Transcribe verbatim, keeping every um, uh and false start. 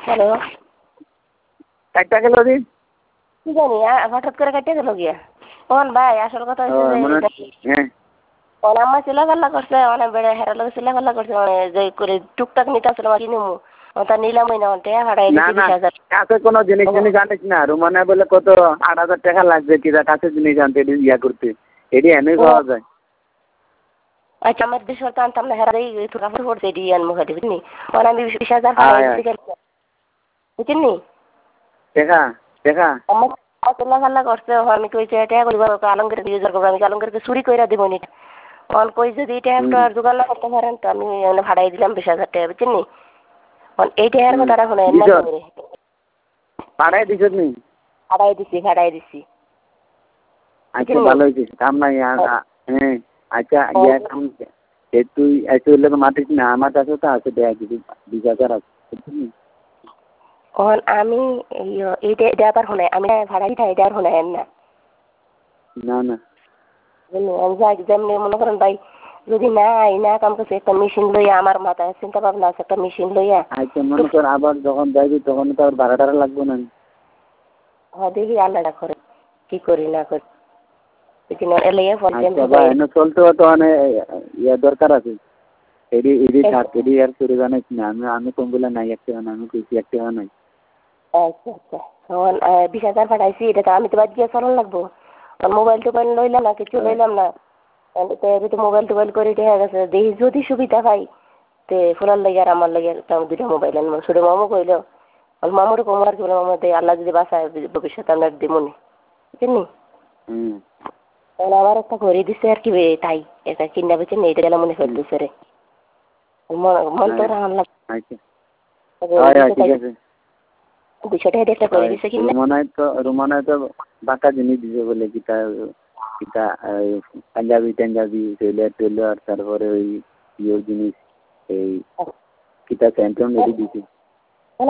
hello একটা গেল দিন কি জানি হঠাৎ করে কেটে গেল গিয়া কোন ভাই আসল কথা হচ্ছে যে ওর আম্মা চিল্লাপাল্লা করছে অনেক বেড়ে হেরার লোক চিল্লাপাল্লা করছে মানে যে করে টুকটাক নিতে আসলে আমার কিনবো তা নিলামই না টাকা ভাড়াই দিচ্ছি বিশ হাজার কাছে কোনো জিনিস জিনিস আনিস না রুমানে বলে কত আট হাজার টাকা লাগবে কি কাছে জিনিস আনতে এটি ইয়া করতে এটি এনে পাওয়া যায় আচ্ছা আমার দেশ হতে আনতাম না হেরা এই কাপড় পড়ছে এটি আনবো খালি বুঝলি ওর আমি বিশ হাজার ভাড়াই দিতে বুঝলি টাকা টাকা আমার চিল্লাপাল্লা করছে আমি কইছে টাকা করবো আলমগীর দিয়ে যাবো আমি আলমগীরকে চুরি করে দিব নি অন কই যদি এটা একটা জোগাড় না করতে পারেন তো আমি ভাড়াই দিলাম বিশ হাজার টাকা বুঝলি এই টাকার কথাটা শোনে ভাড়াই দিছ নি ভাড়াই দিছি ভাড়াই দিছি আচ্ছা ভালো হয়েছে কাম নাই হ্যাঁ আচ্ছা ইয়া কাম তুই তুই লোক মাতিস না আমার কাছে তো আছে টাকা কিছু বিশ হাজার আছে বুঝলি আমি এইটা এটা আবার শোনাই আমি ভাড়া দিই এটা আর শোনাই না না না যেমনি মনে করেন ভাই যদি না আই না কাম করছে একটা মেশিন লইয়া আমার মাথায় চিন্তা ভাবনা আছে একটা মেশিন লইয়া আচ্ছা মনে কর আবার যখন যাইবি তখন তো আর ভাড়া টাড়া লাগবে না হ্যাঁ দেখি আল্লাহটা করে কি করি না করি চলতে তো অনেক ইয়া দরকার আছে এডি এডি থাক এডি আর চুরি জানিস না আমি আমি কম বলে নাই একটা আমি কইছি একটা নাই আচ্ছা আচ্ছা তখন বিশ হাজার পাঠাইছি এটা আমি তো বাদ গিয়ে চলন লাগবো মোবাইল টোবাইল লইলাম না কিছু লইলাম না তো মোবাইল টোবাইল করে দেখা গেছে দেখি যদি সুবিধা পাই তে ফোনার লাগে আর আমার লাগে দুটো মোবাইল আনবো ছোটো মামু কইলো মামুরও কম আর কি বলে মামু আল্লাহ যদি বাসায় ভবিষ্যতে আমরা দিমনি বুঝলি তাহলে আবার একটা করে দিচ্ছে আর কি তাই এটা কিনা বেছে নেই এটা গেলে মনে করতেছে রে মন তো রান লাগে দুশো টাকা একটা করে দিচ্ছে কিনা রুমানায় তো রুমানায় তো বাঁকা জিনিস দিছে বলে কিতা কিতা পাঞ্জাবি টাঞ্জাবি টেলার টেলার তারপরে ওই ইয়ে জিনিস এই কিতা স্যান্টন এটি দিছে